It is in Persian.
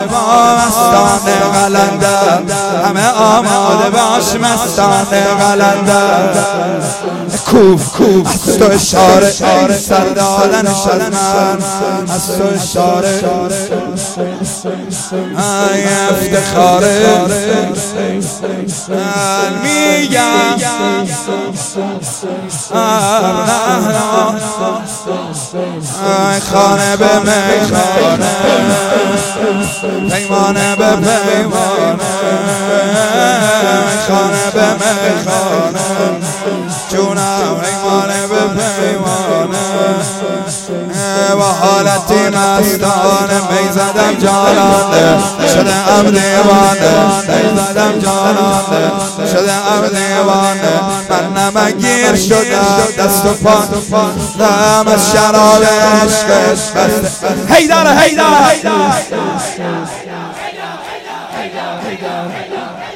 مستان قلندر همه آماده باش مستان قلندر کوف از تو اشاره سر دادن شدمن از تو اشاره ای افتخاره میگم ای خانه به میخانه پیمانه به پیمانه خانه به میخانه جونم پیمانه به پیمانه با حالتی مستانه میزدم جانانه شدم دیوانه میزدم جانانه شدم دیوانه من نمگیر شدم دست و پا دم از شراب عشقش بسته هیداره